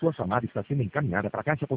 Sua chamada está sendo encaminhada para a caixa postal